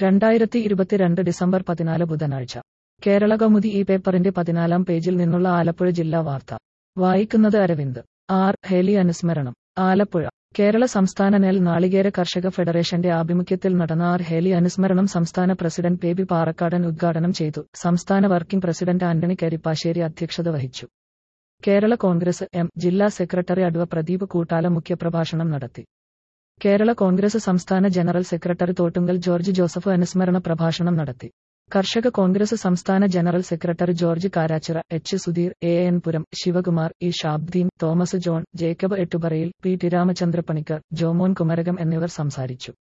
2022 December 14 ബുധനാഴ്ച. കേരളകൗമുദി ഈ പേപ്പറിന്റെ 14-ാം പേജിൽ നിന്നുള്ള ആലപ്പുഴ ജില്ലാ വാർത്ത. വായിക്കുന്നത് അരവിന്ദ്. ആർ. ഹേലി അനുസ്മരണം. ആലപ്പുഴ. കേരള സംസ്ഥാന നെൽ നാളികേര കർഷക ഫെഡറേഷന്റെ ആഭിമുഖ്യത്തിൽ നടന്ന ആർ. ഹേലി അനുസ്മരണം സംസ്ഥാന പ്രസിഡന്റ് ബേബി പാറക്കാടൻ ഉദ്ഘാടനം ചെയ്തു. സംസ്ഥാന വർക്കിംഗ് പ്രസിഡന്റ് ആന്റണി കരിപ്പാശ്ശേരി അധ്യക്ഷത വഹിച്ചു. കേരള കോൺഗ്രസ് എം. ജില്ലാ സെക്രട്ടറി അഡ്വ. പ്രദീപ് കൂട്ടാല മുഖ്യപ്രഭാഷണം നടത്തി. കേരള കോൺഗ്രസ് സംസ്ഥാന ജനറൽ സെക്രട്ടറി തോട്ടുങ്കൽ ജോർജ് ജോസഫ് അനുസ്മരണ പ്രഭാഷണം നടത്തി. കർഷക കോൺഗ്രസ് സംസ്ഥാന general secretary George Karachira, H. Sudheer, A. N. Puram, Sivakumar, E. Shabdeen, Thomas John, Jacob Ettuparayil, P. T. Ramachandrapanicker, Jomon Kumarakom എന്നിവർ സംസാരിച്ചു.